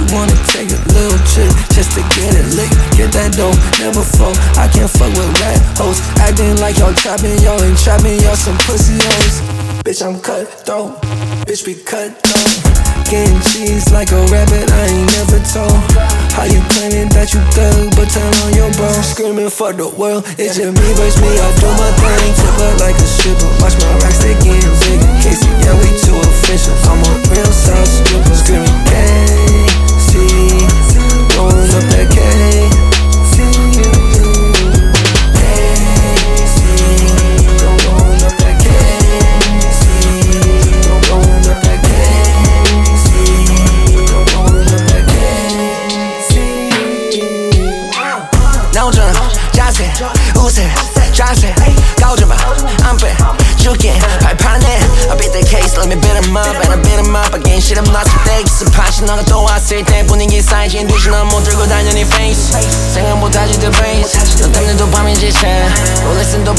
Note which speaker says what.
Speaker 1: wanna take a little trip just to get it lit. Get that dough, never fall. I can't fuck with rat hoes. Acting like y'all trapping, y'all ain't trapping, y'all some pussy hoes. Bitch, I'm cutthroat. Bitch, be cutthroat. Getting cheese like a rabbit, I ain't never told. How you claiming that you thug, but turn on your bro. Screaming for the world, it's just me versus me, I do my thing. Tip her like a stripper, watch my racks, they getting bigger. Casey, yeah, we too official, I'm a real South stripper. Screaming KC, rolling up that K. 웃을 자세 가오지마 안 빼줄게 발판에 I beat the case let me beat him up and I beat him up again shit I'm not so thick 스팟이 너가 또 왔을 때 분위기 쌓이진 듯이 넌 못 들고 다녀 네 face 생각보다 지들 face 너 때문에 도파민 지체 롤렉슨